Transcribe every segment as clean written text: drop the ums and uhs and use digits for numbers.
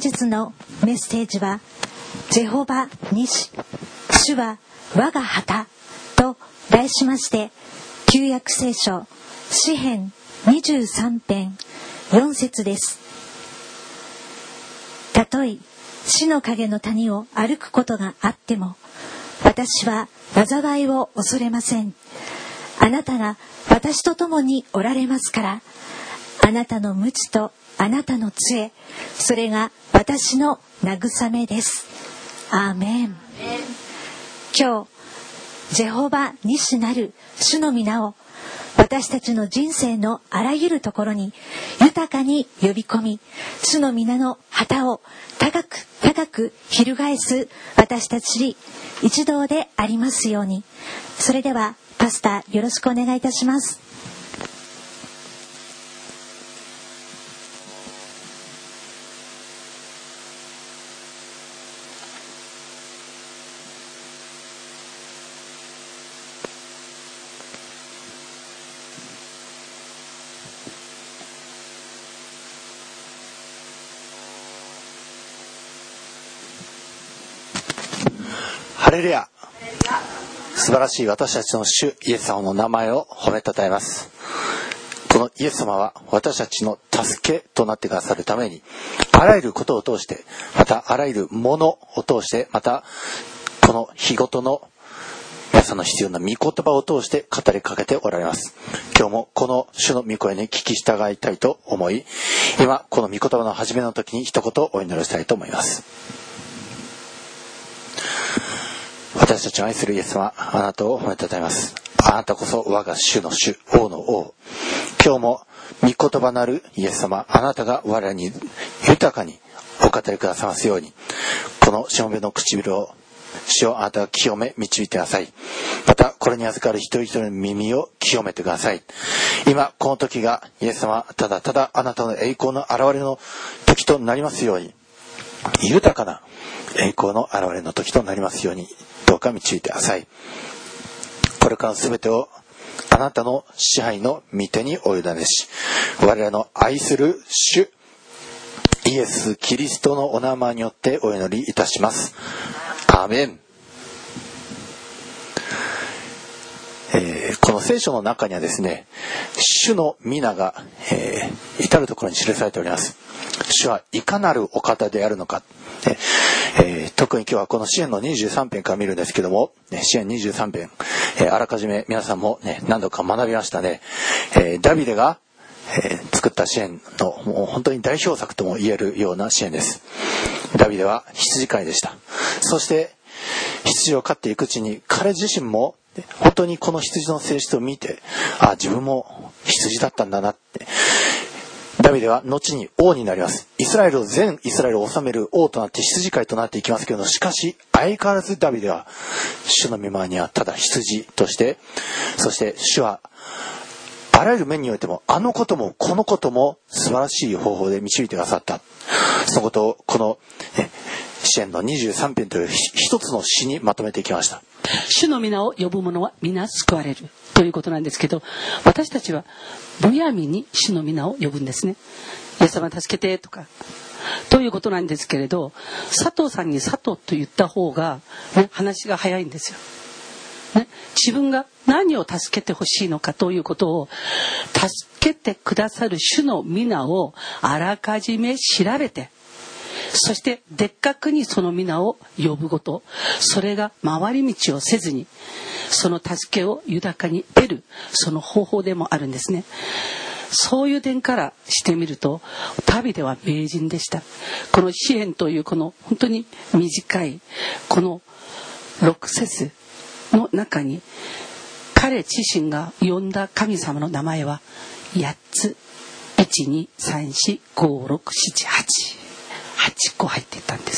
日のメッセージは、ジェホバ・ニシ、主は我が旗と題しまして、旧約聖書詩編23編4節です。たとえ死の影の谷を歩くことがあっても、私は災いを恐れません。あなたが私と共におられますから、あなたの鞭とあなたの杖、それが私の慰めです。アーメン。今日、ジェホバ・ニシなる主の皆を、私たちの人生のあらゆるところに豊かに呼び込み、主の皆の旗を高く高く翻す私たち一同でありますように。それではパスタよろしくお願いいたします。 ハレルヤ。素晴らしい私たちの主イエス様の名前を褒めたたえます。このイエス様は私たちの助けとなってくださるために、あらゆることを通して、またあらゆるものを通して、またこの日ごとの皆さんの必要な御言葉を通して語りかけておられます。今日もこの主の御声に聞き従いたいと思い、今この御言葉の始めの時に一言お祈りしたいと思います。私たちの愛するイエス様、あなたを褒めたたえます。あなたこそ我が主の主、王の王。今日も御言葉なるイエス様、あなたが我らに豊かにお語りくださいますように、このしもべの唇を主をあなたが清め導いてください。またこれに預かる一人一人の耳を清めてください。今この時がイエス様、ただただあなたの栄光の現れの時となりますように、豊かな栄光の現れの時となりますように、どうか導いてください。これからの全てをあなたの支配の御手にお委ねし、我らの愛する主イエス・キリストのお名前によってお祈りいたします。アーメン。この聖書の中にはですね、主の皆が、至るところに記されております。主はいかなるお方であるのか、特に今日はこの詩編の23編から見るんですけども、詩編23編、あらかじめ皆さんも、何度か学びましたね。ダビデが、作った詩編のもう本当に代表作とも言えるような詩編です。ダビデは羊飼いでした。そして羊を飼っていくうちに彼自身も本当にこの羊の性質を見て、自分も羊だったんだなって。ダビデは後に王になります。全イスラエルを治める王となって羊飼いとなっていきますけれども、しかし相変わらずダビデは主の御前にはただ羊として、そして主はあらゆる面においてもあのこともこのことも素晴らしい方法で導いてくださった。そのことをこの詩編の23編という一つの詩にまとめていきました。 主の皆を呼ぶ者は皆救われるということなんですけど、私たちはむやみに主の皆を呼ぶんですね。イエス様助けてとかということなんですけれど、佐藤さんに佐藤と言った方が、話が早いんですよ、自分が何を助けてほしいのかということを、助けてくださる主の皆をあらかじめ調べて、そしてでっかくにその皆を呼ぶこと、それが回り道をせずにその助けを豊かに得る、その方法でもあるんですね。そういう点からしてみると、ダビデは名人でした。この詩編というこの本当に短いこの6節の中に、彼自身が呼んだ神様の名前は8つ、1,2,3,4,5,6,7,8個入っていたんです。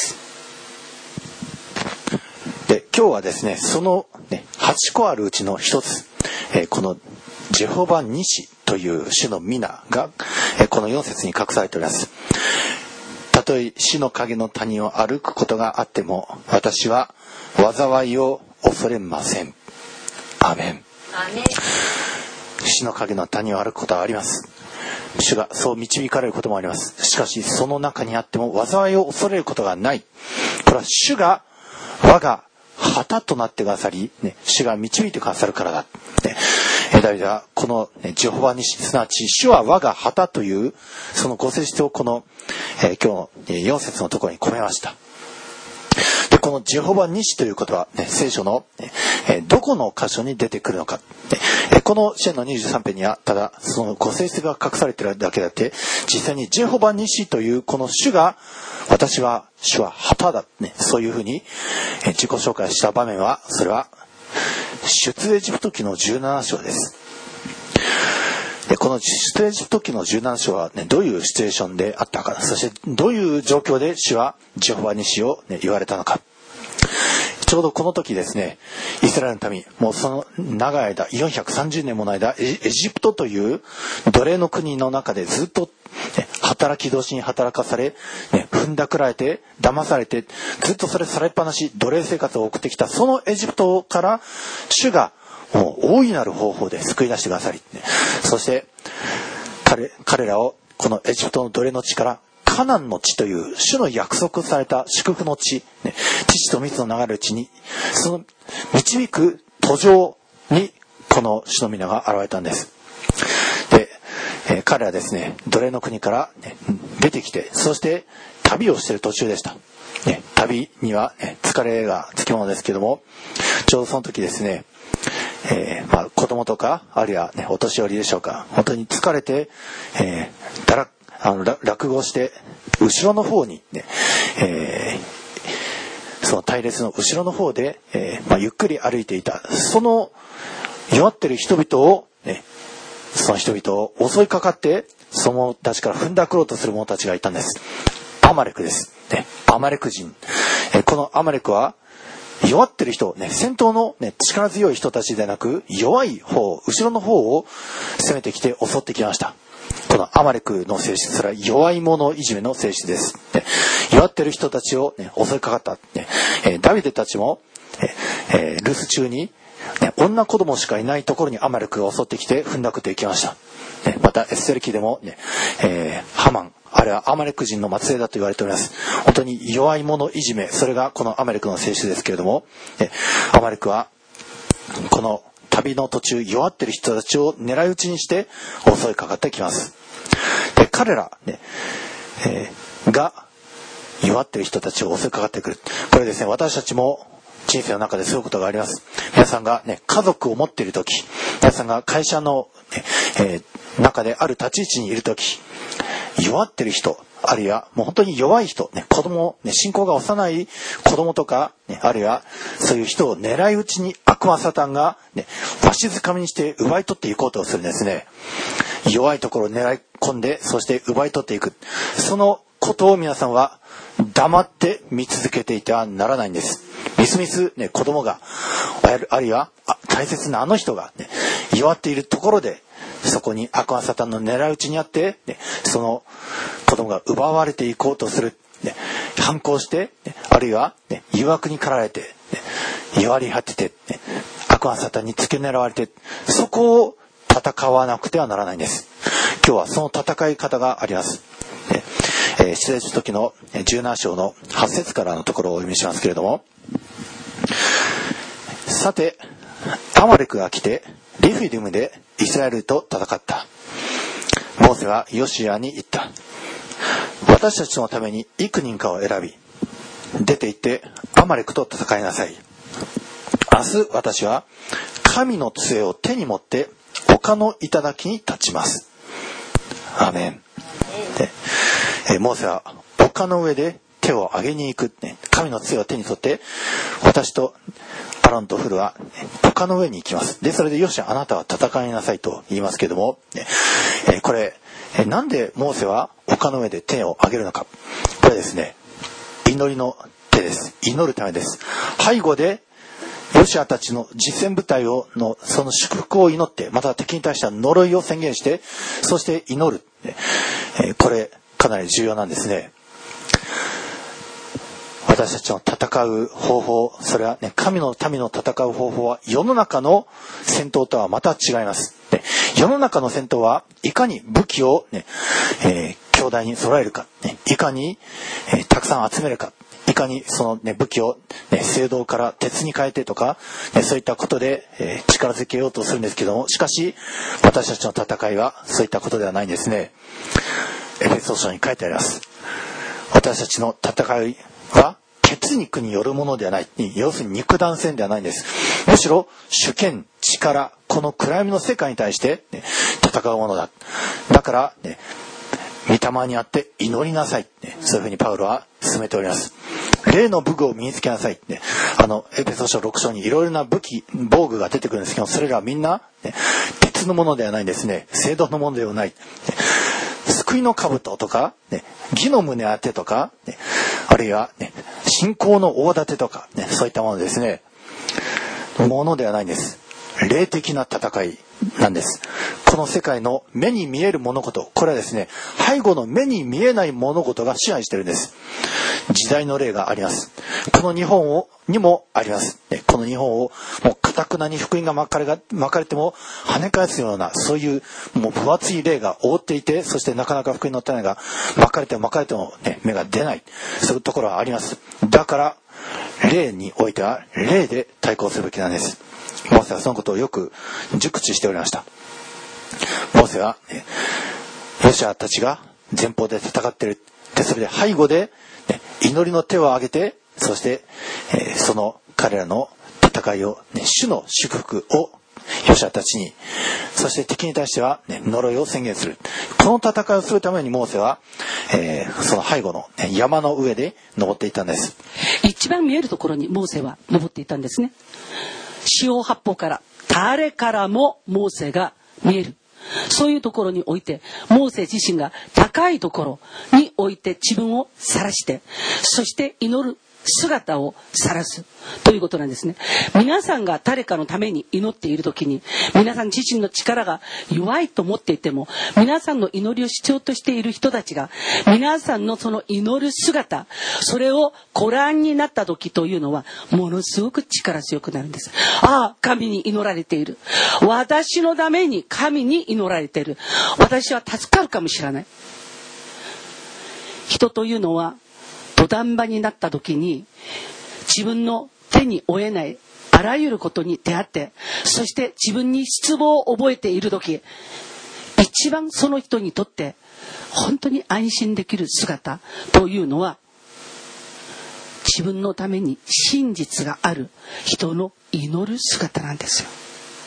で、今日はですね、その、8個あるうちの一つ、このジェホバ・ニシという主の皆が、この4節に隠されております。たとえ死の影の谷を歩くことがあっても、私は災いを恐れません。アーメン。死の影の谷を歩くことはあります。 主がそう導かれることもあります。しかしその中にあっても災いを恐れることがない。これは主が我が旗となってくださり、主が導いてくださるからだ。ダビデはこのジェホバニシ、すなわち主は我が旗というそのご性質をこの今日の4節のところに込めました。でこのジェホバニシという言葉、聖書のどこの箇所に出てくるのか。この詩篇の23編にはただそのご性質が隠されているだけであって、実際にジェホバニシというこの主が主は旗だ、そういうふうに自己紹介した場面は、それは出エジプト記の17章です。でこの出エジプト記の17章は、どういうシチュエーションであったか、そしてどういう状況で主はジェホバニシを、言われたのか。ちょうどこの時ですね、イスラエルの民、もうその長い間、430年もの間、エジプトという奴隷の国の中でずっと、働き通しに働かされ、踏んだくられて、騙されて、ずっとそれされっぱなし、奴隷生活を送ってきた、そのエジプトから、主がもう大いなる方法で救い出してくださり、そして彼らをこのエジプトの奴隷の地からカナンの地という主の約束された祝福の地、父と蜜の流れる地に、その導く途上にこの主の皆が現れたんです。で、彼らですね、奴隷の国から、出てきて、そして旅をしている途中でした。旅には、疲れがつきものですけども、ちょうどその時ですね、子供とかあるいは、お年寄りでしょうか、本当に疲れて、落語して後ろの方に、その隊列の後ろの方で、ゆっくり歩いていたその弱っている人々を、その人々を襲いかかってその者たちから踏んだくろうとする者たちがいたんです。アマレクです、アマレク人、このアマレクは弱ってる人、戦闘の、力強い人たちでなく弱い方、後ろの方を攻めてきて襲ってきました。このアマレクの性質、それは弱い者いじめの性質です。弱ってる人たちを、襲いかかった。ダビデたちも、留守中に、女子供しかいないところにアマレクが襲ってきて踏んだくっていきました。またエステル記でも、ハマン、あれはアマレク人の末裔だと言われております。本当に弱い者いじめ、それがこのアマレクの性質ですけれども、アマレクはこの旅の途中弱っている人たちを狙い撃ちにして襲いかかってきます。で彼ら、が弱っている人たちを襲いかかってくる。これですね、私たちも人生の中でそういうことがあります。皆さんが、家族を持っているとき、皆さんが会社の、中である立ち位置にいるとき、弱っている人、あるいはもう本当に弱い人、子供、信仰が幼い子供とか、あるいはそういう人を狙い撃ちに悪魔サタンが、わしづかみにして奪い取っていこうとするんですね。弱いところを狙い込んで、そして奪い取っていく。そのことを皆さんは黙って見続けていてはならないんです。みすみす、子供が、あるいは大切なあの人が、弱っているところで、そこに悪魔サタンの狙い撃ちにあって、その子供が奪われていこうとする、反抗して、あるいは、誘惑に駆られて、弱り果てて、悪魔サタンに付け狙われて、そこを戦わなくてはならないんです。今日はその戦い方があります。出エジプト記の17章の8節からのところをお読みしますけれども、さてアマレクが来てリフィディムでイスラエルと戦った。モーセはヨシアに言った。私たちのために幾人かを選び、出て行ってアマレクと戦いなさい。明日私は神の杖を手に持って丘の頂に立ちます。アーメン。モーセは丘の上で手を上げに行く、神の杖を手に取って私とアロンとフルは丘の上に行きます。でそれでよしあなたは戦いなさいと言いますけども、これなんでモーセは丘の上で手を上げるのか。これですね、祈りの手です。祈るためです。背後でヨシアたちの実戦部隊のその祝福を祈って、また敵に対しては呪いを宣言して、そして祈る、これかなり重要なんですね。私たちの戦う方法、それは神の民の戦う方法は世の中の戦闘とはまた違います。 世の中の戦闘はいかに武器を、ね強大に揃えるか、ね、いかに、たくさん集めるか、いかにその、ね、武器を、ね、青銅から鉄に変えてとか、ね、そういったことで、力づけようとするんですけども、しかし私たちの戦いはそういったことではないんですね。エペソ書に書いてあります。私たちの戦いは血肉によるものではない、要するに肉弾戦ではないんです。むしろ主権、力、この暗闇の世界に対して、ね、戦うものだ。だから、ね、御霊にあって祈りなさい、ね、そういうふうにパウロは進めております。霊の武具を身につけなさい、ね、エペソ書6章にいろいろな武器防具が出てくるんですけど、それらはみんな、ね、鉄のものではないんですね。青銅のものではない、ね、救いの兜とか、ね、義の胸当てとか、ね、あるいは、ね、信仰の大盾とか、ね、そういったものですね。ものではないんです。霊的な戦いなんです。この世界の目に見える物事、これはですね、背後の目に見えない物事が支配しているんです。時代の霊があります。この日本にもあります。この日本をもう堅くなに福音が巻かれても跳ね返すような、そういうもう分厚い霊が覆っていて、そしてなかなか福音の種が巻かれても、ね、芽が出ない、そういうところはあります。だから霊においては霊で対抗するべきなんです。モーセはそのことをよく熟知しておりました。モーセは、ね、ヨシュアたちが前方で戦っている。でそれで背後で、ね、祈りの手を挙げて、そして、その彼らの戦いを、ね、主の祝福をヨシュアたちに、そして敵に対しては、ね、呪いを宣言する。この戦いをするためにモーセは、その背後の、ね、山の上で登っていたんです。 一番見えるところにモーセは登っていたんですね。四方八方から誰からもモーセが見える、そういうところにおいてモーセ自身が高いところにおいて自分を晒して、そして祈る姿を晒すということなんですね。皆さんが誰かのために祈っている時に、皆さん自身の力が弱いと思っていても、皆さんの祈りを必要としている人たちが、皆さんのその祈る姿、それをご覧になった時というのはものすごく力強くなるんです。ああ、神に祈られている、私のために神に祈られている、私は助かるかもしれない。人というのは土壇場になった時に、自分の手に負えないあらゆることに出会って、そして自分に失望を覚えている時、一番その人にとって本当に安心できる姿というのは、自分のために真実がある人の祈る姿なんですよ。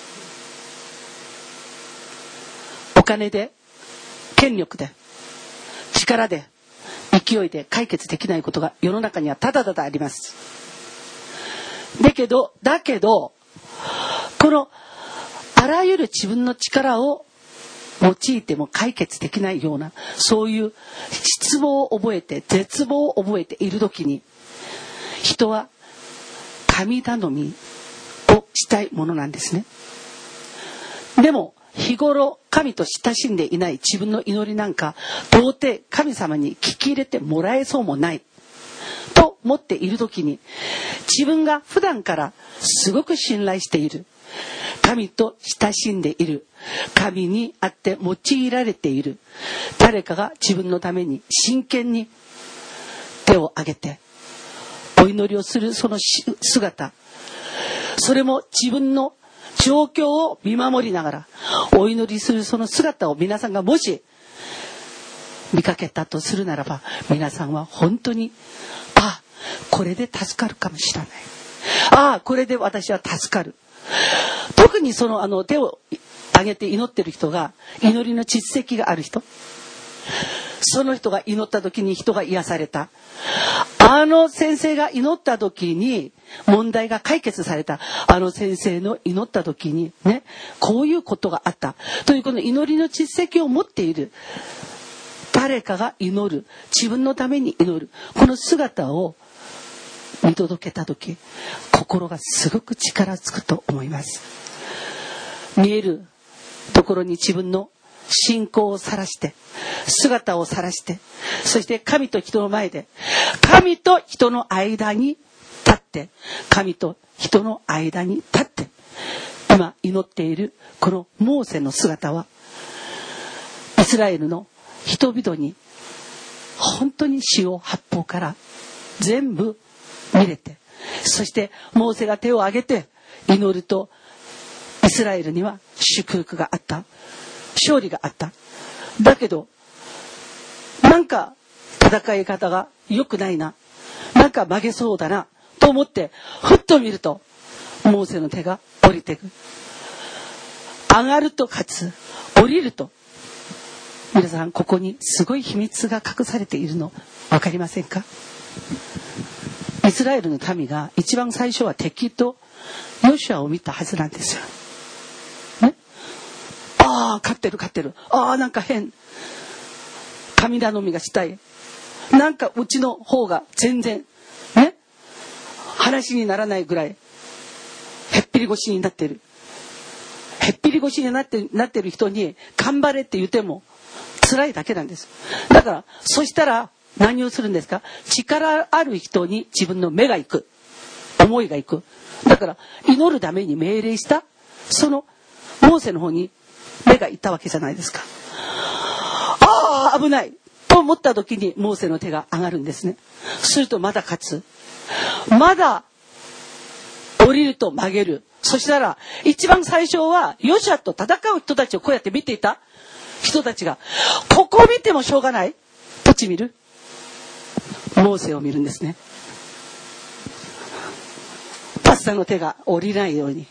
お金で、権力で、力で、勢いで解決できないことが世の中にはただただあります。だけどこのあらゆる自分の力を用いても解決できないような、そういう失望を覚えて絶望を覚えている時に、人は神頼みをしたいものなんですね。でも日頃神と親しんでいない自分の祈りなんか、到底神様に聞き入れてもらえそうもないと思っている時に、自分が普段からすごく信頼している、神と親しんでいる、神にあって用いられている誰かが自分のために真剣に手を挙げてお祈りをするその姿、それも自分の状況を見守りながらお祈りするその姿を皆さんがもし見かけたとするならば、皆さんは本当に、あ、これで助かるかもしれない、あ、これで私は助かる。特にその手を挙げて祈ってる人が、祈りの実績がある人、その人が祈った時に人が癒された、先生が祈った時に問題が解決された、先生の祈った時にね、こういうことがあったという、この祈りの実績を持っている誰かが祈る、自分のために祈る、この姿を見届けた時、心がすごく力つくと思います。見えるところに自分の信仰を晒して、姿を晒して、そして神と人の前で、神と人の間に立って、神と人の間に立って今祈っているこのモーセの姿は、イスラエルの人々に本当に四方八方から全部見れて、そしてモーセが手を挙げて祈ると、イスラエルには祝福があった、勝利があった。だけどなんか戦い方が良くないな、なんか曲げそうだなと思ってふっと見ると、モーセの手が降りていく。上がると勝つ、降りると。皆さん、ここにすごい秘密が隠されているの分かりませんか？イスラエルの民が一番最初は敵とヨシュアを見たはずなんですよ、ね、勝ってる、なんか変、神頼みがしたい、なんかうちの方が全然ね話にならないぐらいへっぴり腰になってる。へっぴり腰になってる人に頑張れって言っても辛いだけなんです。だからそしたら何をするんですか？力ある人に自分の目が行く、思いが行く。だから祈るために命令したそのモーセの方に目が行ったわけじゃないですか。危ないと思った時にモーセの手が上がるんですね。するとまだ勝つ、まだ降りると曲げる。そしたら一番最初はヨシュアと戦う人たちをこうやって見ていた人たちが、ここを見てもしょうがない、どっち見る？モーセを見るんですね。パスタの手が降りないように。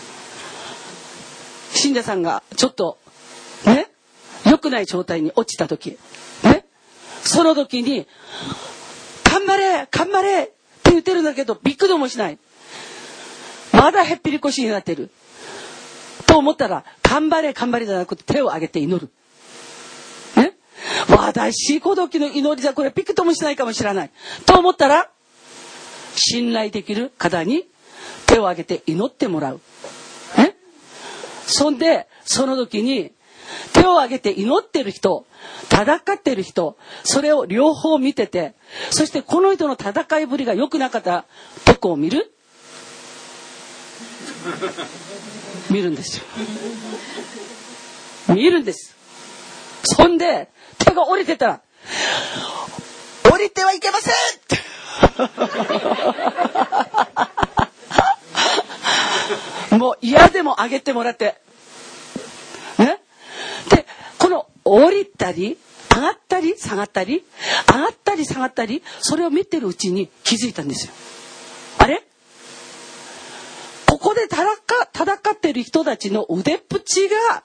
信者さんがちょっとね良くない状態に落ちた時ね、その時に頑張れって言ってるんだけどびくともしない、まだへっぴり腰になってると思ったら、頑張れじゃなくて手を挙げて祈るね。私孤独の祈りじゃこれびくともしないかもしれないと思ったら、信頼できる方に手を挙げて祈ってもらうね。そんでその時に手を挙げて祈ってる人、戦ってる人、それを両方見てて、そしてこの人の戦いぶりが良くなかったとこを見るんですよ。見るんです。そんで手が降りてたら、降りてはいけませんもう嫌でも上げてもらってね。でこの降りたり上がったり下がったり上がったり下がったり、それを見てるうちに気づいたんですよ。あれ、ここで戦ってる人たちの腕っぷちが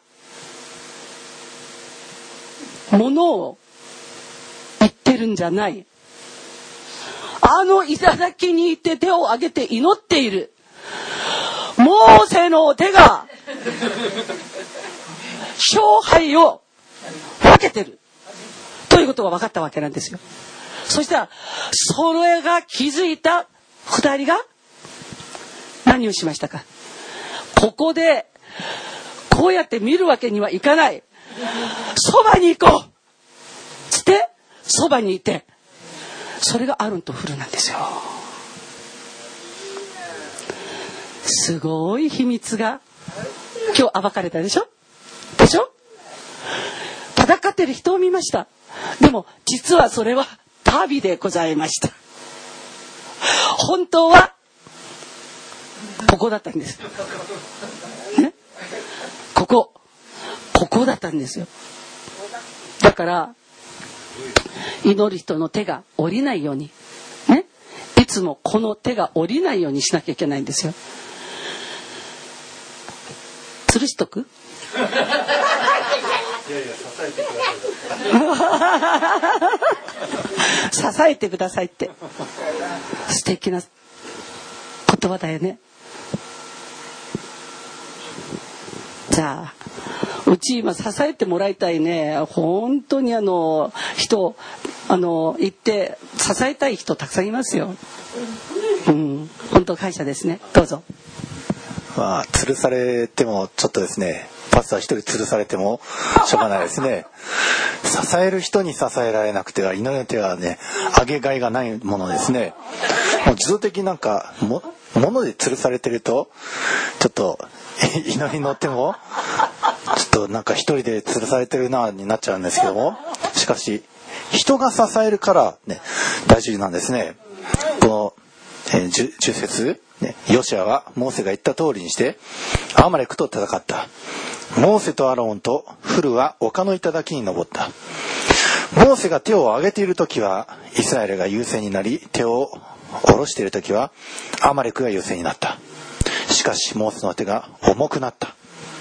ものを言ってるんじゃない。あの頂にいて手を挙げて祈っているモーセの手が勝敗を分けてるということが分かったわけなんですよ。そしたらそれが気づいた2人が何をしましたか？ここでこうやって見るわけにはいかない、そばに行こうつってそばにいて、それがアロンとフルなんですよ。すごい秘密が今日暴かれたでしょ。戦ってる人を見ました。でも実はそれは旅でございました。本当はここだったんです、ね、ここだったんですよ。だから祈る人の手が降りないようにね、いつもこの手が降りないようにしなきゃいけないんですよ。吊るしとく支えてくださいって素敵な言葉だよね。じゃあうち今支えてもらいたいね。本当に人行って支えたい人たくさんいますよ。本当感謝ですね。どうぞ。 吊るされてもちょっとですね、パスタ一人吊るされてもしょうがないですね。支える人に支えられなくては祈りの手はね、上げがいがないものですね。もう自動的になんか持物で吊るされてるとちょっと祈りの手もちょっとなんか一人で吊るされてるなになっちゃうんですけども、しかし人が支えるからね大事なんですね。この、10節、ね、ヨシュアはモーセが言った通りにしてアマレクと戦った。モーセとアロンとフルは丘の頂に登った。モーセが手を上げているときはイスラエルが優勢になり、手を下ろしているときはアマレクが優勢になった。しかしモーセの手が重くなった。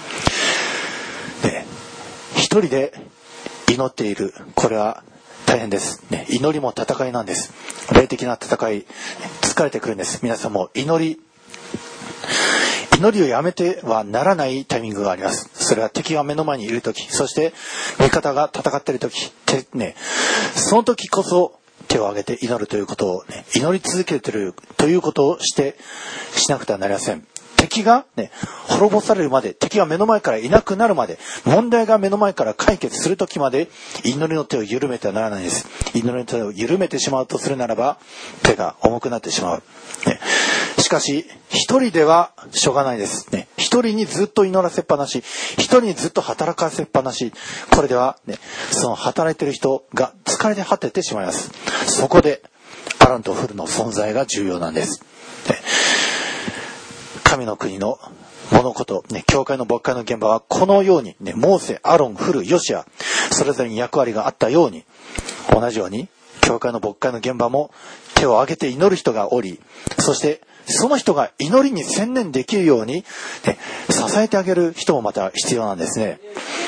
一人で祈っている、これは大変です、ね、祈りも戦いなんです。霊的な戦い、疲れてくるんです。皆さんも祈りをやめてはならないタイミングがあります。それは敵が目の前にいるとき、そして味方が戦っているとき、その時こそ手を挙げて祈るということを、祈り続けているということをしなくてはなりません。敵が、滅ぼされるまで、敵が目の前からいなくなるまで、問題が目の前から解決する時まで祈りの手を緩めてはならないんです。祈りの手を緩めてしまうとするならば手が重くなってしまう。しかし一人ではしょうがないです。一人にずっと祈らせっぱなし、一人にずっと働かせっぱなし、これでは、その働いている人が疲れて果ててしまいます。そこでアロンとフルの存在が重要なんです。神の国の物事、教会の牧会の現場はこのように、モーセ、アロン、フル、ヨシュア、それぞれに役割があったように、同じように教会の牧会の現場も手を挙げて祈る人がおり、そしてその人が祈りに専念できるように、支えてあげる人もまた必要なんですね。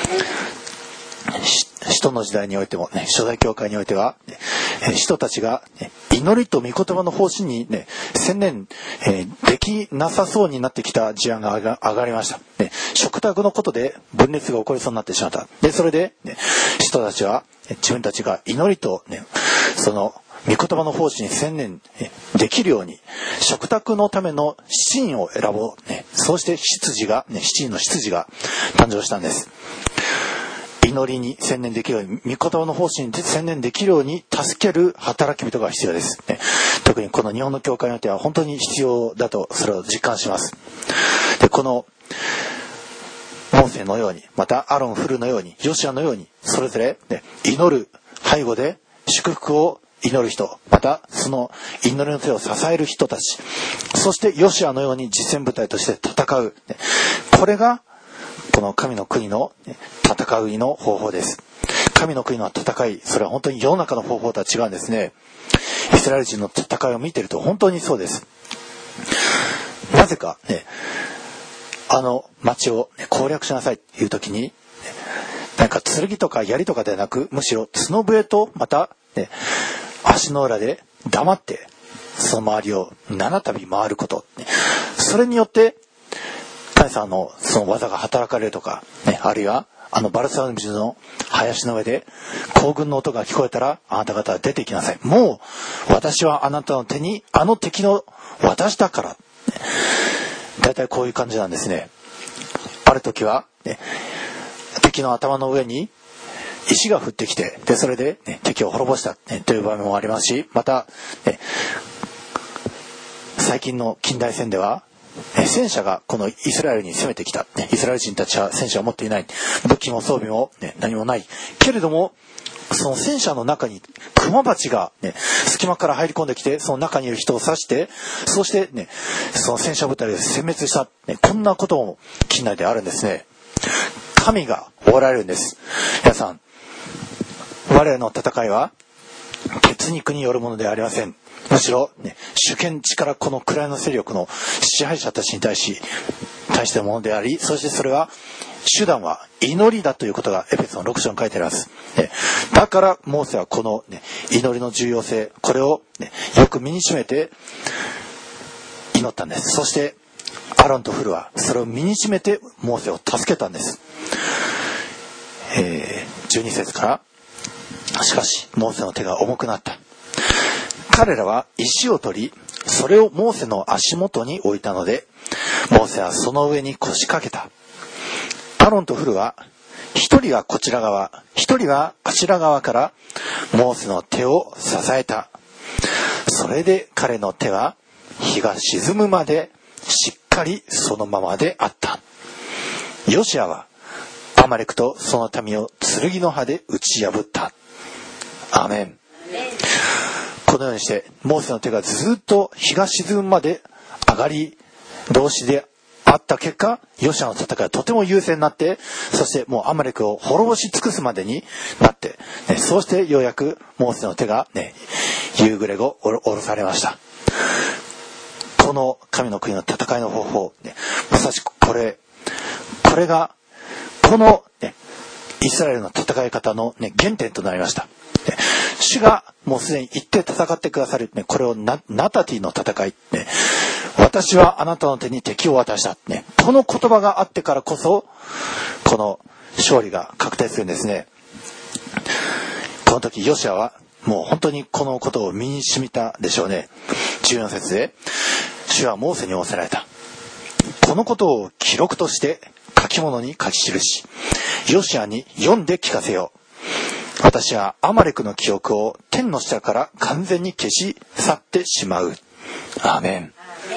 使徒の時代においても、初代教会においては、人たちが祈りと御言葉の方針に、専念、できなさそうになってきた事案が上がりました。食卓のことで分裂が起こりそうになってしまった。それで、人たちは自分たちが祈りと、その御言葉の方針に専念できるように食卓のための7人を選ぼう。そうして7人の執事が誕生したんです。祈りに専念できるように、御言葉の方針に専念できるように助ける働き人が必要です。特にこの日本の教会においては本当に必要だとそれを実感します。このモーセのように、またアロン、フルのように、ヨシュアのように、それぞれ祈る背後で祝福を祈る人、またその祈りの手を支える人たち、そしてヨシュアのように実践部隊として戦う、これがこの神の国の戦いの方法です。神の国の戦い、それは本当に世の中の方法とは違うんですね。イスラエル人の戦いを見ていると本当にそうです。なぜか、あの町を攻略しなさいという時に、なんか剣とか槍とかではなく、むしろ角笛とまた、足の裏で黙ってその周りを7度回ること、それによって神様のその技が働かれるとか、あるいはバルサム人の林の上で行軍の音が聞こえたら、あなた方は出て行きなさい。もう私はあなたの手にあの敵の渡したから。だいたいこういう感じなんですね。ある時は、敵の頭の上に石が降ってきて、それで、敵を滅ぼした、という場面もありますし、また、最近の近代戦では戦車がこのイスラエルに攻めてきた。イスラエル人たちは戦車を持っていない。武器も装備も、何もない。けれども、その戦車の中にクマバチが、隙間から入り込んできて、その中にいる人を刺して、そして、その戦車部隊を殲滅した。こんなことも近代であるんですね。神がおられるんです。皆さん、我々の戦いは血肉によるものではありません。むしろ、主権力、この位の勢力の支配者たちに対してのものであり、そしてそれは手段は祈りだということがエペソの6章に書いてあります。だからモーセはこの、祈りの重要性、これを、よく身にしめて祈ったんです。そしてアロンとフルはそれを身にしめてモーセを助けたんです。12節から、しかしモーセの手が重くなった。彼らは石を取り、それをモーセの足元に置いたので、モーセはその上に腰掛けた。アロンとフルは、一人はこちら側、一人はあちら側からモーセの手を支えた。それで彼の手は日が沈むまでしっかりそのままであった。ヨシアはアマレクとその民を剣の刃で打ち破った。アーメン。このようにしてモーセの手がずっと日が沈むまで上がり同士であった結果、ヨシアの戦いはとても優勢になって、そしてもうアマレクを滅ぼし尽くすまでになって、そうしてようやくモーセの手が夕暮れ後下ろされました。この神の国の戦いの方法、まさしくこれがこの、イスラエルの戦い方の、原点となりました。主がもうすでに行って戦ってくださる、これをナタティの戦い、私はあなたの手に敵を渡した、この言葉があってからこそこの勝利が確定するんですね。この時ヨシアはもう本当にこのことを身に染みたでしょうね。14節で主はモーセに仰せられた。このことを記録として書き物に書き記し、ヨシアに読んで聞かせよう。私はアマレクの記憶を天の下から完全に消し去ってしまう。アーメン。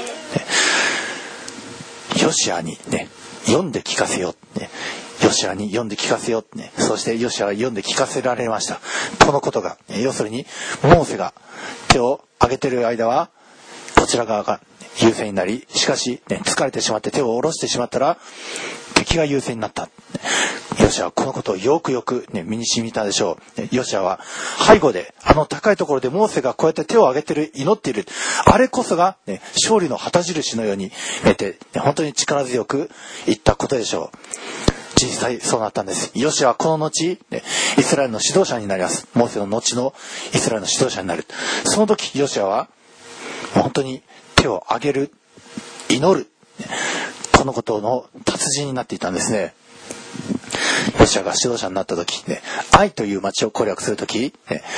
ヨシアに読んで聞かせよう。ヨシアに読んで聞かせよう。そしてヨシアは読んで聞かせられました。このことが、要するにモーセが手を挙げている間はこちら側が優勢になり、しかし、疲れてしまって手を下ろしてしまったら敵が優勢になった。ヨシアはこのことをよくよく、身に染みたでしょう。ヨシアは背後で高いところでモーセがこうやって手を挙げてる、祈っている、あれこそが、勝利の旗印のように見えて、本当に力強く言ったことでしょう。実際そうなったんです。ヨシアはこの後、イスラエルの指導者になります。モーセの後のイスラエルの指導者になる。その時ヨシアは本当に手を挙げる、祈る、このことの達人になっていたんですね。ヨシアが指導者になった時、アイという町を攻略する時、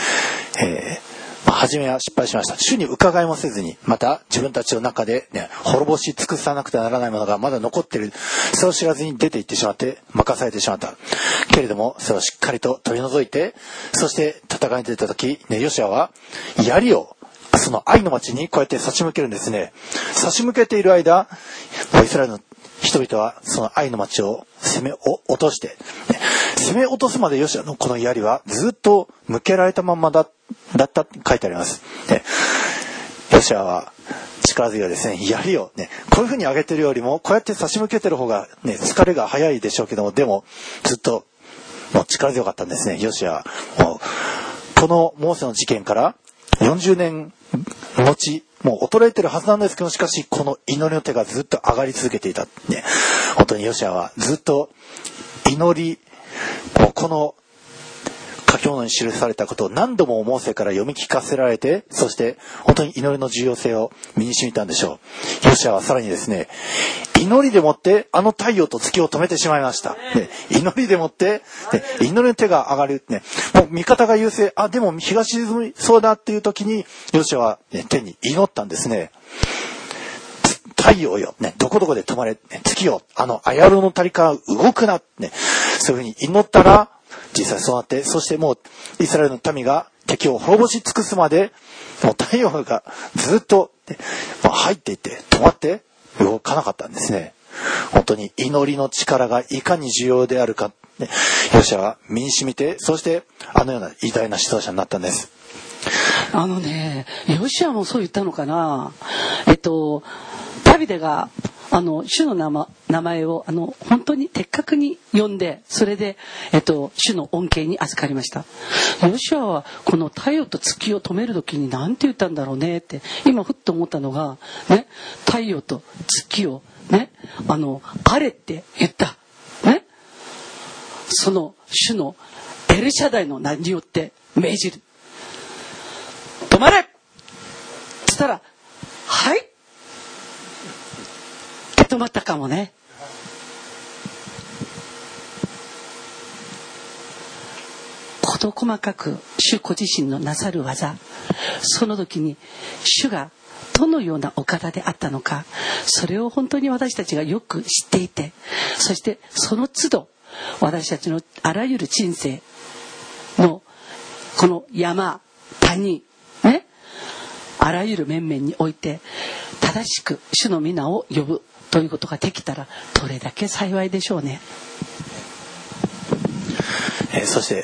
初めは失敗しました。主に伺いもせずに、また自分たちの中で、滅ぼし尽くさなくてはならないものがまだ残っている、それを知らずに出て行ってしまって任されてしまった。けれどもそれをしっかりと取り除いて、そして戦いに出た時、ヨシアは槍をそのアイの町にこうやって差し向けるんですね。差し向けている間、イスラエルの人々はそのアイの町を攻め落として、攻め落とすまでヨシアのこの槍はずっと向けられたままだったって書いてあります。ヨシアは力強いですね。槍をこういう風に上げてるよりもこうやって差し向けてる方が疲れが早いでしょうけども、でもずっともう力強かったんですね。ヨシアはもうこのモーセの事件から40年後、もう衰えてるはずなんですけど、しかしこの祈りの手がずっと上がり続けていた。本当にヨシアはずっと祈り、もうこの書き物に記されたことを何度もモーセから読み聞かせられて、そして本当に祈りの重要性を身に染みたんでしょう。ヨシアはさらにですね、祈りでもって太陽と月を止めてしまいました。祈りでもって祈りの手が上がる。もう味方が優勢、でも日が沈みそうだっていう時にヨシアは天に祈ったんですね。太陽よ、どこどこで止まれ、月よ、アヤロの谷から動くな、そういうふうに祈ったら実際そうなって、そしてもうイスラエルの民が敵を滅ぼし尽くすまで、もう太陽がずっと入っていって止まって動かなかったんですね。本当に祈りの力がいかに重要であるか、ヨシアは身に染みて、そしてような偉大な指導者になったんです。 ヨシアもそう言ったのかな。ダビデが主の名前を本当に的確に呼んで、それで、主の恩恵に預かりました。ヨシアはこの太陽と月を止める時に何て言ったんだろうねって今ふっと思ったのが、太陽と月をあれって言った、その主のエルシャダイの名によって命じる。止まれっつったら、はい止まったかもね。事細かく主ご自身のなさる技、その時に主がどのようなお方であったのか、それを本当に私たちがよく知っていて、そしてその都度私たちのあらゆる人生のこの山谷あらゆる面々において正しく主の皆を呼ぶということができたらどれだけ幸いでしょうね。 そして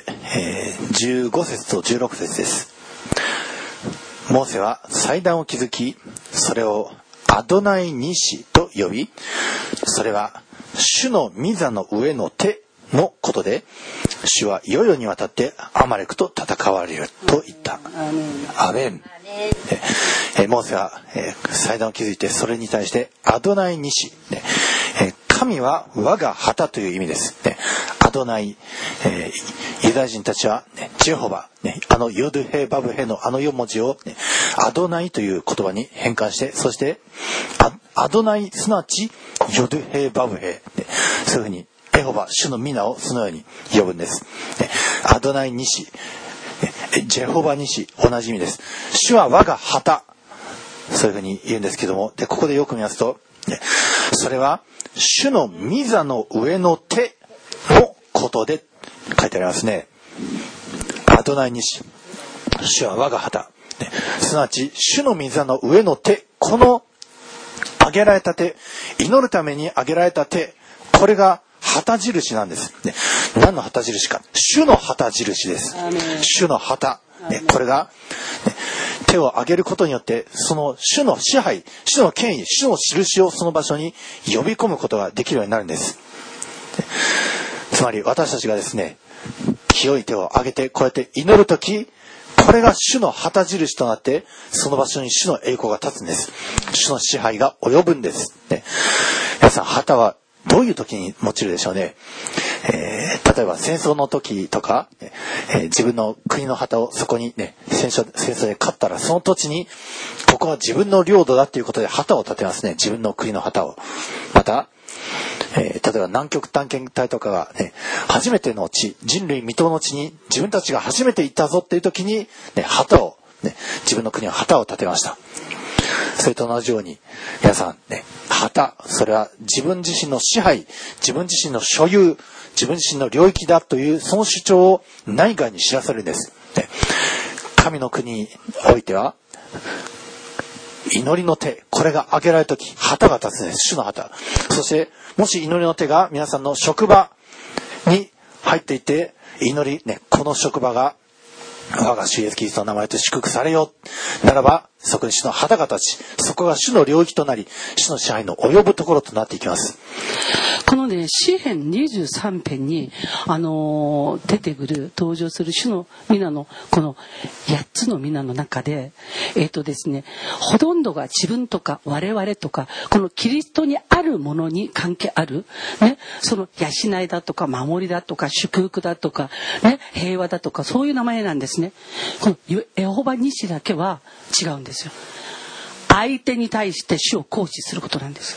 、15節と16節です。モーセは祭壇を築き、それをアドナイニシと呼び、それは主の御座の上の手のことで、主は世々にわたってアマレクと戦われると言った。アメン。モーセは祭壇を築いて、それに対してアドナイニシ、神は我が旗という意味です。アドナイ、ユダヤ人たちは、ジェホバ、あのヨドヘバブヘのあの4文字を、アドナイという言葉に変換して、そしてアドナイすなわちヨドヘバブヘ、そういうふうにエホバ主の皆をそのように呼ぶんです。アドナイニシ、ジェホバニシ、同じ意味です。主は我が旗、そういうふうに言うんですけども、でここでよく見ますと、それは主の御座の上の手のことで書いてありますね。アドナイニシ、主は我が旗、すなわち主の御座の上の手、この挙げられた手、祈るために挙げられた手、これが旗印なんです。何の旗印か、主の旗印です。主の旗、これが、手を挙げることによってその主の支配、主の権威、主の印をその場所に呼び込むことができるようになるんです。つまり私たちがですね、清い手を挙げてこうやって祈るとき、これが主の旗印となって、その場所に主の栄光が立つんです。主の支配が及ぶんです。皆さん、旗はどういう時に用いるでしょうね。例えば戦争の時とか、自分の国の旗をそこにね、戦争で勝ったらその土地にここは自分の領土だということで旗を立てますね。自分の国の旗を。また、例えば南極探検隊とかが、ね、初めての地、人類未踏の地に自分たちが初めて行ったぞっていう時に、ね、旗を、ね、自分の国は旗を立てました。それと同じように皆さんね、旗、それは自分自身の支配、自分自身の所有、自分自身の領域だというその主張を内外に知らせるんです。神の国においては祈りの手、これが挙げられるとき旗が立つんです。主の旗。そしてもし祈りの手が皆さんの職場に入っていて、祈りね、この職場が我が主イエスキリストの名前と祝福されよならば、そこに主の旗が立ち、そこが主の領域となり、主の支配の及ぶところとなっていきます。 このね、詩編23編に出てくる登場する主の皆のこの8つの皆の中で、ですね、ほとんどが自分とか我々とかこのキリストにあるものに関係ある、ね、その養いだとか守りだとか祝福だとか、ね、平和だとかそういう名前なんですね。このエホバニシだけは違うんですよ。相手に対して主を行使することなんです。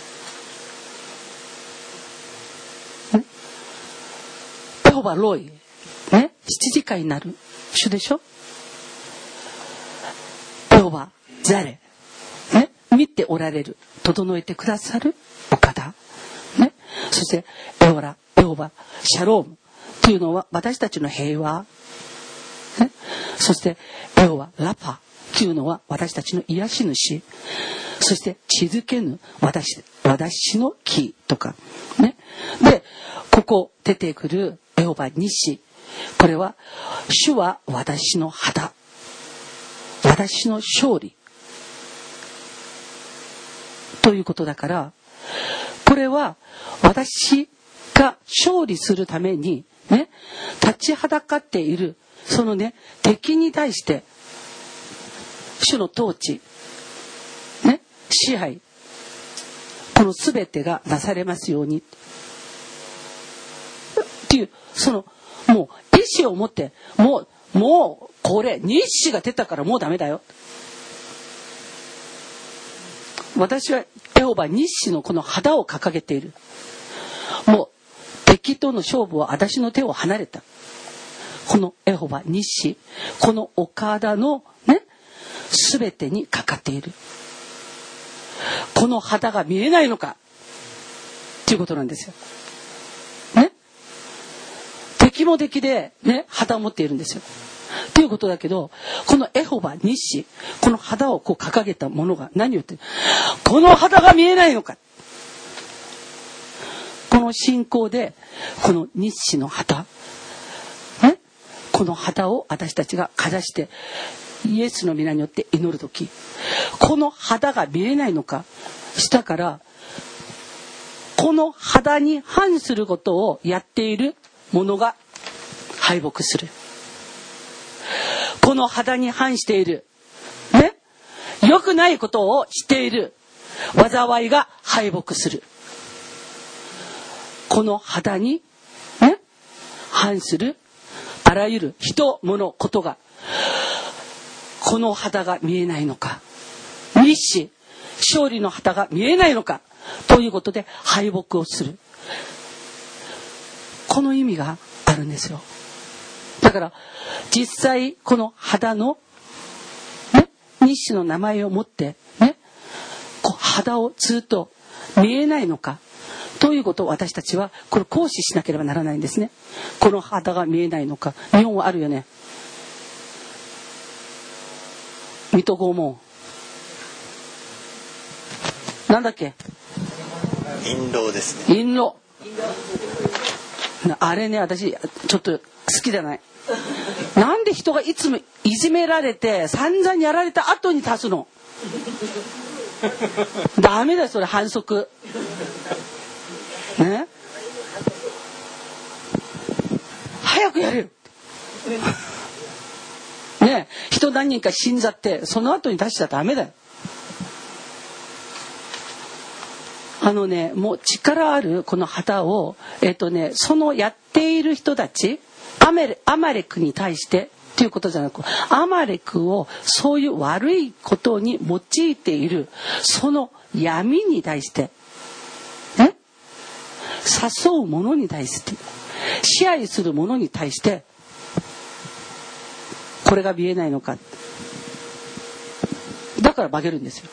エホバロイ、ね、七時間になる主でしょ。エホバザレ、ね、見ておられる、整えてくださるお方、ね、そしてエホバシャロームというのは私たちの平和、ね、そしてエホバラパというのは私たちの癒し主、そして血づけぬ私の木とか、ね、でここ出てくるエホバニシ、これは主は私の旗、私の勝利ということだから、これは私が勝利するためにね、立ちはだかっているそのね、敵に対して主の統治、ね、支配、この全てがなされますようにっていう、そのもう意志を持って、もうこれ日誌が出たからもうダメだよ。私はエホバ日誌のこの旗を掲げている。もう敵との勝負は私の手を離れた。このエホバ日誌、この岡田のね、全てにかかっている。この旗が見えないのかっていうことなんですよ。ね、敵も敵でね、旗を持っているんですよ。 ということだけど、このエホバ日誌、この旗をこう掲げたものが何を言ってる？この旗が見えないのか。この信仰でこの日誌の旗、ね、この旗を私たちがかざしてイエスの皆によって祈るとき、この旗が見えないのか。下からこの旗に反することをやっている者が敗北する。この旗に反している、ね、良くないことをしている災いが敗北する。この旗に、ね、反するあらゆる人物ことが、この旗が見えないのか、日誌勝利の旗が見えないのかということで敗北をする。この意味があるんですよ。だから実際この旗の、ね、日誌の名前を持って、ね、こう旗をずっと見えないのかということを私たちはこれ行使しなければならないんですね。この旗が見えないのか。日本はあるよね。水戸黄門なんだっけ。 印籠ですね。 印籠。あれね、私ちょっと好きじゃない。なんで人がいつもいじめられて散々やられた後に立つの。ダメだよそれ、反則。ね。早くやれよ。ね、人何人か死んじゃってその後に出しちゃダメだよ。もう力あるこの旗をそのやっている人たち、アマレクに対してということじゃなく、アマレクをそういう悪いことに用いているその闇に対して、ね、誘う者に対して、支配する者に対してこれが見えないのか。だから化けるんですよ。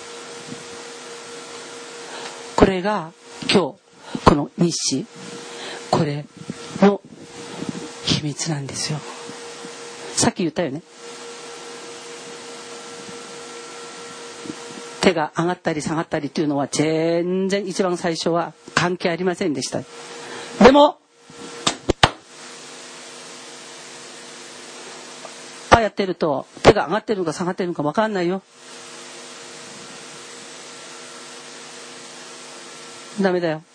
これが今日この日誌、これの秘密なんですよ。さっき言ったよね。手が上がったり下がったりっていうのは全然一番最初は関係ありませんでした。でもやってると手が上がってるのか下がってるのか分かんないよ。ダメだよ。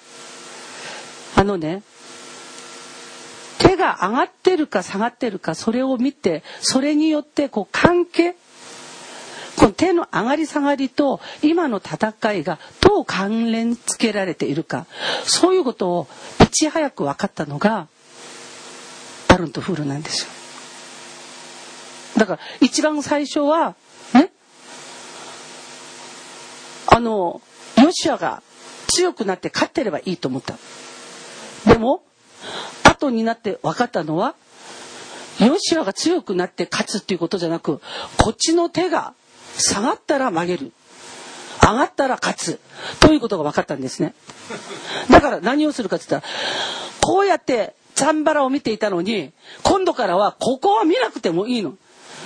手が上がってるか下がってるか、それを見て、それによってこう関係、この手の上がり下がりと今の戦いがどう関連付けられているか、そういうことをいち早く分かったのがアロンとフールなんですよ。だから一番最初はね、ヨシュアが強くなって勝ってればいいと思った。でも後になって分かったのは、ヨシュアが強くなって勝つっていうことじゃなく、こっちの手が下がったら曲げる、上がったら勝つということが分かったんですね。だから何をするかって言ったら、こうやってザンバラを見ていたのに、今度からはここは見なくてもいいの。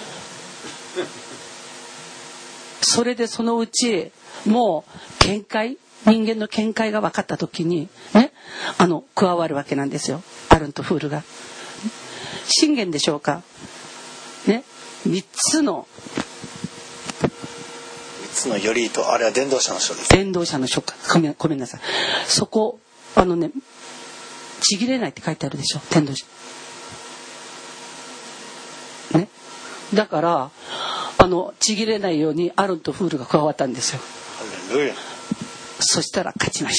それでそのうちもう見解、人間の見解が分かった時にね、加わるわけなんですよ、アロンとフールが。信玄でしょうかね、3つの頼糸、あれは伝道者の書です。 伝道者の書か、ごめんなさい。そこちぎれないって書いてあるでしょ、伝道者ね。だからちぎれないようにアロンとフールが加わったんですよ。 ハレルヤ。 そしたら勝ちました。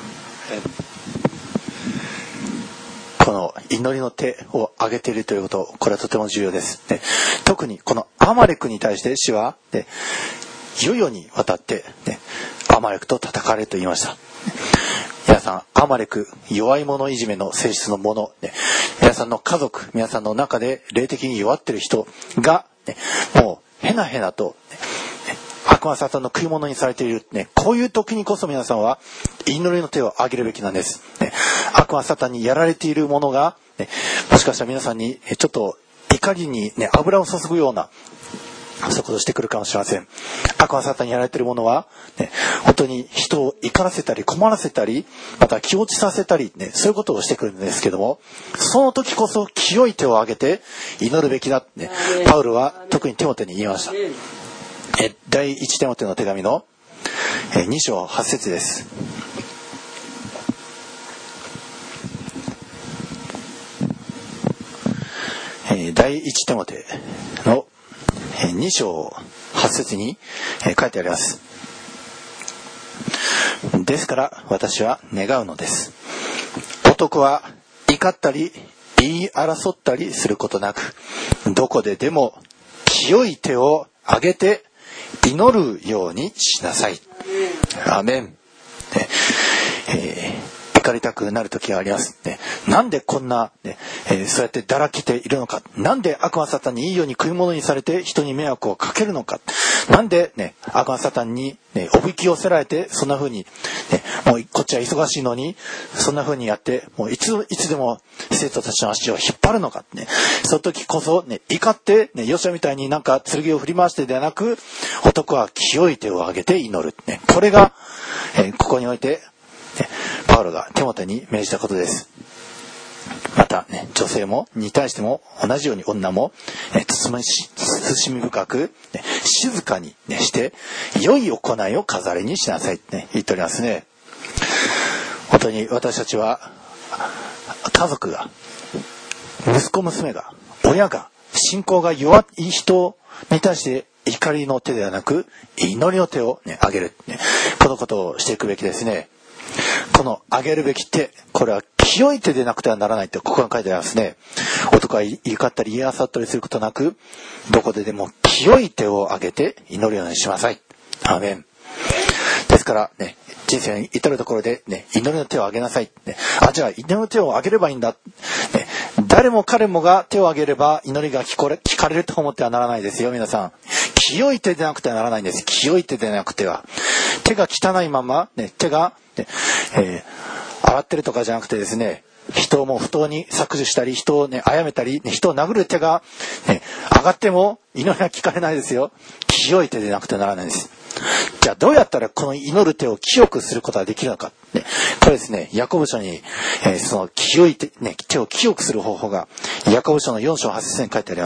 この祈りの手を挙げているということ、これはとても重要です。特にこのアマレクに対して主は世々にわたってアマレクと戦われると言いました。皆さん、アマレク、弱い者いじめの性質のもの、皆さんの家族、皆さんの中で霊的に弱っている人がもうへなへなと悪魔サタンの食い物にされている、こういう時にこそ皆さんは祈りの手を挙げるべきなんです。悪魔サタンにやられているものが、もしかしたら皆さんにちょっと怒りにね、油を注ぐような、そういうことをしてくるかもしれません。悪魔サタンにやられているものは、ね、本当に人を怒らせたり困らせたり、また気落ちさせたり、ね、そういうことをしてくるんですけども、その時こそ清い手を挙げて祈るべきだ、ね、パウロは特にテモテに言いました。第一テモテの手紙の2章8節です。第一テモテの2章8節に書いてあります。ですから私は願うのです。男は怒ったり言い争ったりすることなく、どこででも清い手を挙げて祈るようにしなさい。アーメン。怒りたくなる時がありますね。なんでこんな、ねそうやってだらけているのか。なんで悪魔サタンにいいように食い物にされて人に迷惑をかけるのか。なんで、ね、悪魔サタンに、ね、おびき寄せられてそんな風に、ね、もうこっちは忙しいのにそんな風にやってもういつでも生徒たちの足を引っ張るのか、ね、その時こそ、ね、怒って、ね、ヨシュアみたいになんか剣を振り回してではなく、男は清い手を挙げて祈る、ね、これが、ここにおいてパウロがテモテに命じたことです。また、ね、女性もに対しても同じように女も、慎み深く、ね、静かに、ね、して良い行いを飾りにしなさいって、ね、言っておりますね。本当に私たちは家族が、息子娘が、親が、信仰が弱い人に対して怒りの手ではなく祈りの手を、ね、挙げる、ね、このことをしていくべきですね。この挙げるべき手、これは清い手でなくてはならないってここが書いてありますね。男は怒ったり言い争ったりすることなく、どこででも清い手を挙げて祈るようにしなさい。アーメン。ですからね、人生に至るところで、ね、祈りの手を挙げなさい、ね、じゃあ祈りの手を挙げればいいんだ、ね、誰も彼もが手を挙げれば祈りが聞かれると思ってはならないですよ。皆さん、清い手でなくてはならないんです。清い手でなくては手が汚いまま、ね、手が、ね洗ってるとかじゃなくてですね、人をもう不当に搾取したり、人をね殺めたり、ね、人を殴る手が、ね、上がっても祈りが聞かれないですよ。清い手でなくてはならないんです。じゃあどうやったらこの祈る手を清くすることができるのか、ね、これですね、ヤコブ書に、その清い手、ね、手を清くする方法がヤコブ書の4章8節に書いてあります。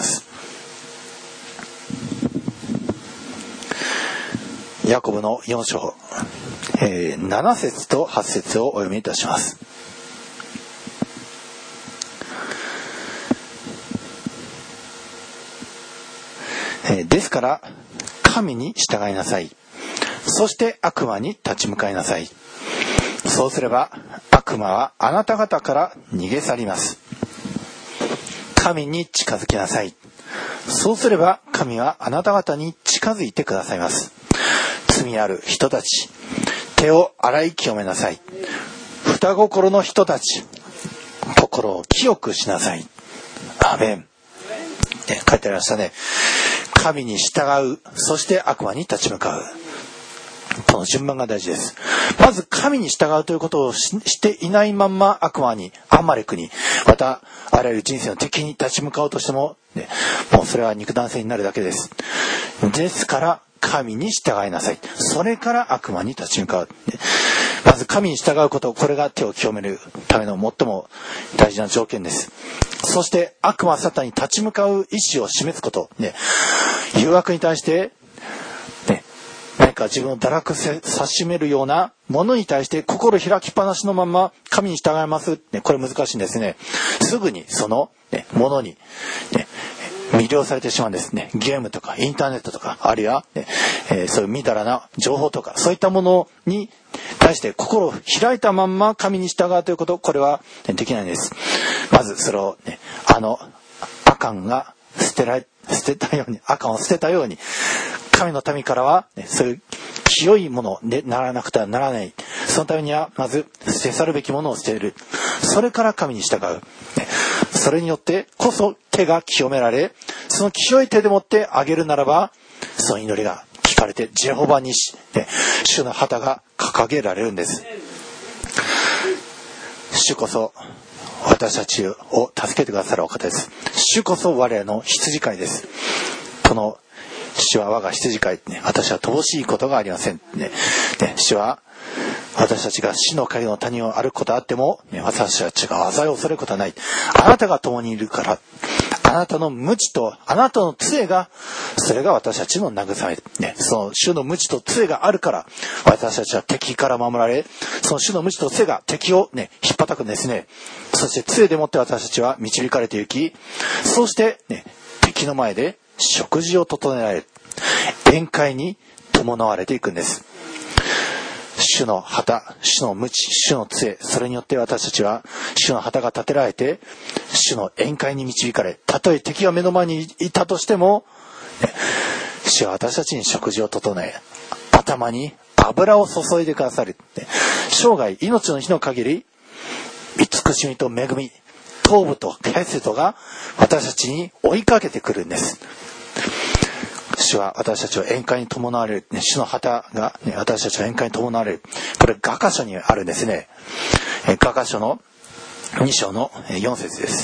ヤコブの4章、7節と8節をお読みいたします。ですから神に従いなさい。そして悪魔に立ち向かいなさい。そうすれば悪魔はあなた方から逃げ去ります。神に近づきなさい。そうすれば神はあなた方に近づいてくださいます。罪ある人たち、手を洗い清めなさい。双心の人たち、心を清くしなさい。アーメン。書いてありましたね。神に従う、そして悪魔に立ち向かう。この順番が大事です。まず神に従うということをしていないまんま悪魔に、アマレクに、またあらゆる人生の敵に立ち向かおうとしても、ね、もうそれは肉弾戦になるだけです。ですから神に従いなさい。それから悪魔に立ち向かう。まず神に従うこと、これが手を清めるための最も大事な条件です。そして悪魔サタンに立ち向かう意志を示すこと、ね、誘惑に対して、ね、何か自分を堕落さしめるようなものに対して心開きっぱなしのまま神に従います、ね、これ難しいんですね。すぐにその、ね、ものに、ね、魅了されてしまうんですね。ゲームとかインターネットとか、あるいは、ねそういうみだらな情報とか、そういったものに対して心を開いたまんま神に従うということ、これは、ね、できないんです。まずそれを、ね、アカンが捨てたように、アカンを捨てたように、神の民からは、ね、そういう清いものでならなくてはならない。そのためにはまず捨て去るべきものを捨てる。それから神に従う。それによってこそ手が清められ、その清い手でもってあげるならば、その祈りが聞かれてジェホバにし、主の旗が掲げられるんです。主こそ私たちを助けてくださるお方です。 主こそ我らの羊飼いです。この主は我が羊飼い、私は乏しいことがありません、主は私たちが死の影の谷を歩くことあっても、私たちが災いを恐れることはない。あなたが共にいるから、あなたの鞭とあなたの杖が、それが私たちの慰め、その主の鞭と杖があるから、私たちは敵から守られ、その主の鞭と杖が敵を引っ叩くんですね。そして杖でもって私たちは導かれて行き、そして敵の前で食事を整えられる、宴会に伴われていくんです。主の旗、主の鞭、主の杖、それによって私たちは主の旗が立てられて、主の宴会に導かれ、たとえ敵が目の前にいたとしても、主は私たちに食事を整え、頭に油を注いでくださる。生涯、命の日の限り、慈しみと恵み、頭部とヘセトが私たちに追いかけてくるんです。主は私たちを宴会に伴われる、主の旗が、私たちを宴会に伴われる。これ雅歌書にあるんですね。雅歌書の2章の4節です。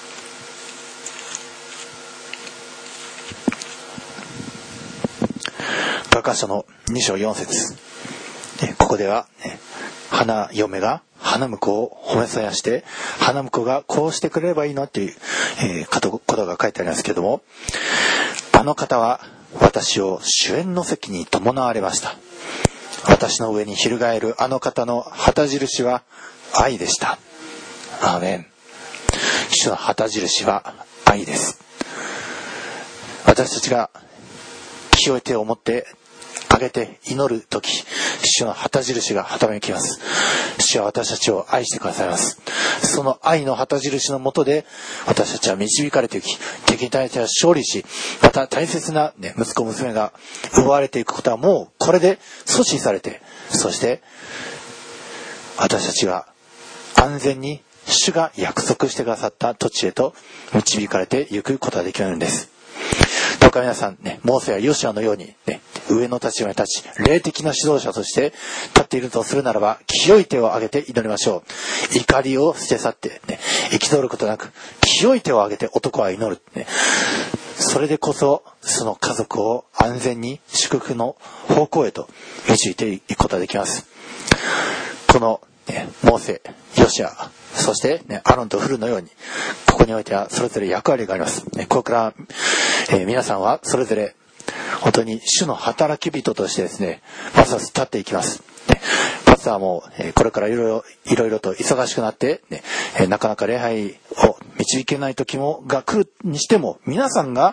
雅歌書の2章4節。ここでは、花嫁が花婿を褒めそやして、花婿がこうしてくれればいいのっていうことが書いてありますけども、あの方は私を主宴の席に伴われました。私の上に翻るあの方の旗印は愛でした。アーメン。主の旗印は愛です。私たちが清い手を持って上げて祈るとき、主の旗印がはためきます。主は私たちを愛してくださいます。その愛の旗印のもとで私たちは導かれていき、敵に対しては勝利し、また大切な、息子娘が奪われていくことはもうこれで阻止されて、そして私たちは安全に主が約束してくださった土地へと導かれていくことができるんです。どうか皆さんモーセやヨシュアのように上の立場に立ち、霊的な指導者として立っているとするならば、清い手を挙げて祈りましょう。怒りを捨て去って憤ることなく、清い手を挙げて男は祈る。それでこそその家族を安全に祝福の方向へと導いていくことができます。このモーセ、ヨシュア、そしてアロンとフルのように、ここにおいてはそれぞれ役割があります。ここから、皆さんはそれぞれ本当に主の働き人としてですね、ますます立っていきます。パスタはもうこれからいろいろと忙しくなって、なかなか礼拝を導けない時もが来るにしても、皆さんが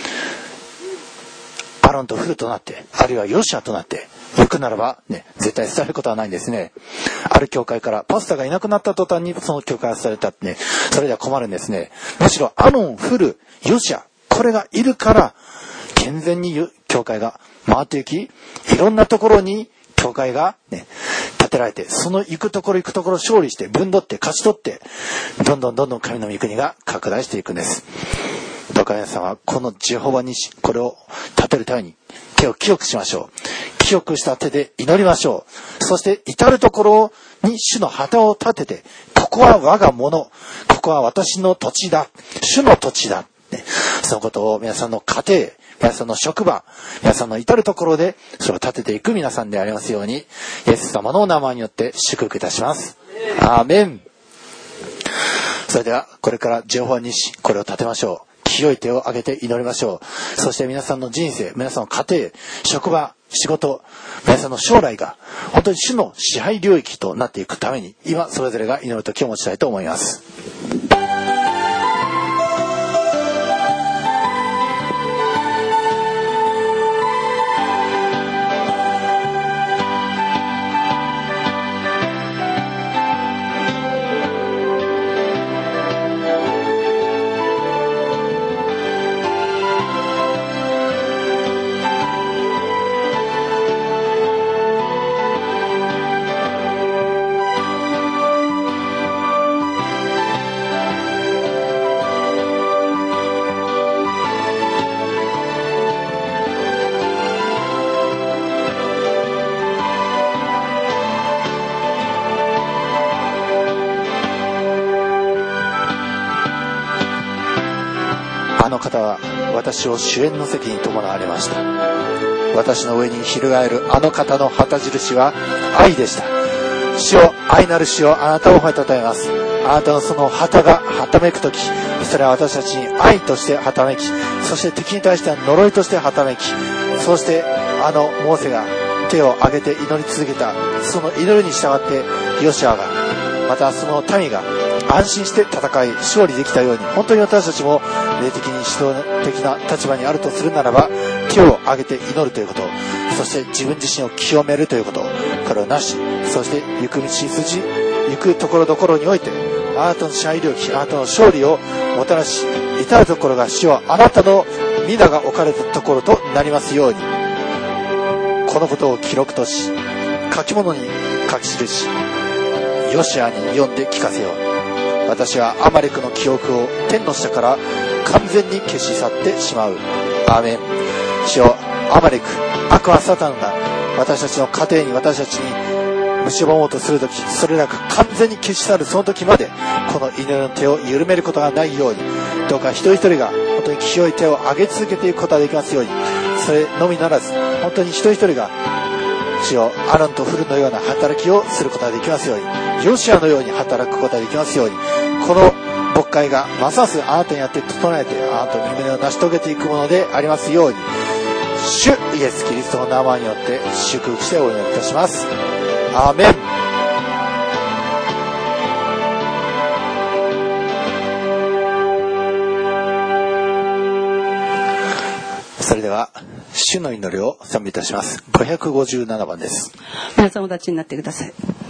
アロンとフルとなって、あるいはヨシュアとなって行くならば、絶対伝えることはないんですね。ある教会からパスタがいなくなった途端にその教会が伝えたって、それでは困るんですね。むしろアロン、フル、ヨシュア、これがいるから健全に教会が回っていき、いろんなところに教会が建てられて、その行くところ勝利して分取って勝ち取って、どんどん神の御国が拡大していくんです。どうか皆さんはこのジェホバにこれを立てるために手を清くしましょう。清くした手で祈りましょう。そして至るところに主の旗を立てて、ここは我が物、ここは私の土地だ、主の土地だ、そのことを皆さんの家庭、皆さんの職場、皆さんの至るところでそれを立てていく皆さんでありますように、イエス様のお名前によって祝福いたします。アーメン。それではこれからジェホバにし、これを立てましょう。清い手を挙げて祈りましょう。そして皆さんの人生、皆さんの家庭、職場、仕事、皆さんの将来が本当に主の支配領域となっていくために、今それぞれが祈る時を持ちたいと思います。 あの方は私を主演の席に伴われました。私の上に翻るあの方の旗印は愛でした。主よ、愛なる主よ、あなたを褒めたたえます。あなたのその旗がはためくとき、それは私たちに愛としてはためき、そして敵に対しては呪いとしてはためき、そしてあのモーセが手を挙げて祈り続けた、その祈りに従ってヨシュアが、またその民が安心して戦い勝利できたように、本当に私たちも霊的に指導的な立場にあるとするならば、手を挙げて祈るということ、そして自分自身を清めるということ、これをなし、そして行く道筋、行くところどころにおいてあなたの支配領域、あなたの勝利をもたらし、至るところが主はあなたの御名が置かれたところとなりますように、このことを記録とし、書き物に書き記し、ヨシュアに読んで聞かせよう。私はアマレクの記憶を天の下から完全に消し去ってしまう。アーメン。主よ、アマレク、悪はサタンが私たちの家庭に、私たちに蝕もうとするとき、それらが完全に消し去るその時まで、この祈りの手を緩めることがないように、どうか一人一人が本当に清い手を挙げ続けていくことができますように。それのみならず、本当に一人一人が主よ、アロンとフルのような働きをすることができますように、ヨシュアのように働くことができますように、この牧会がますますあなたにやって整えて、あなたの御胸を成し遂げていくものでありますように、主イエスキリストの名前によって祝福してお祈りいたします。アーメン。それでは主の祈りを賛美いたします。557番です。 皆さんお立ちになってください。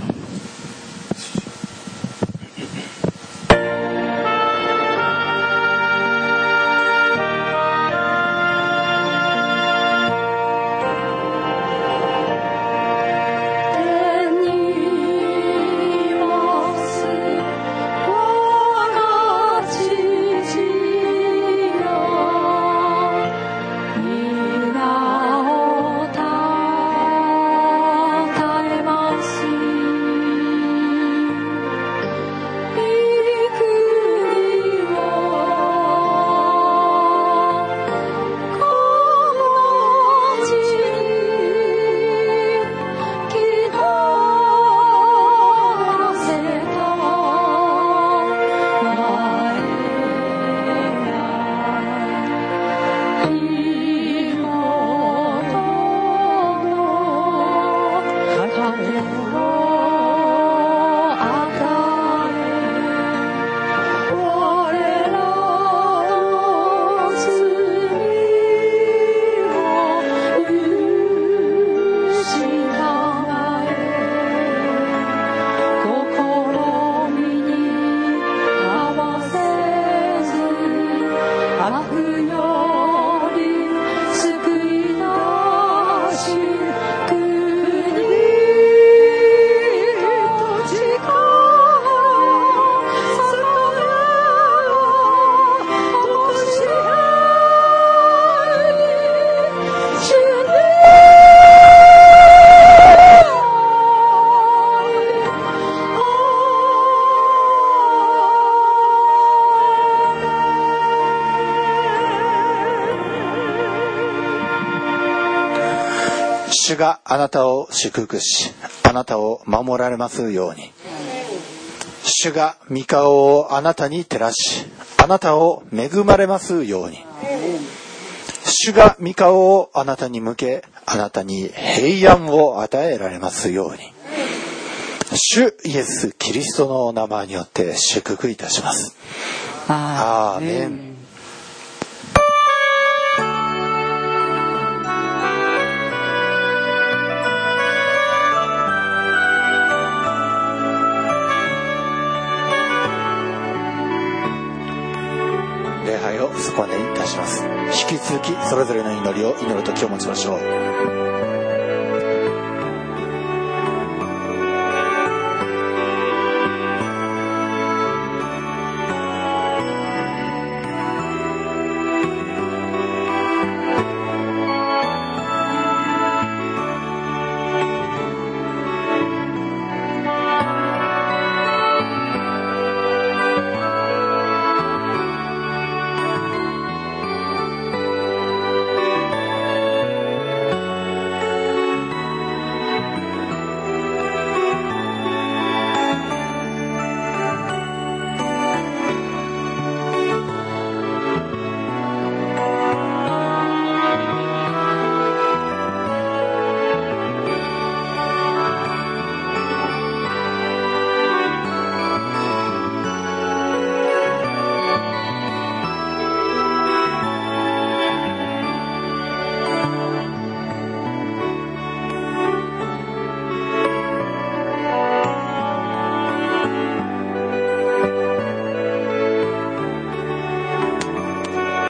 主があなたを祝福し、あなたを守られますように。主が御顔をあなたに照らし、あなたを恵まれますように。主が御顔をあなたに向け、あなたに平安を与えられますように。主イエスキリストの名前によって祝福いたします。アーメン。礼拝をそこまでにいたします。引き続きそれぞれの祈りを祈る時を持ちましょう。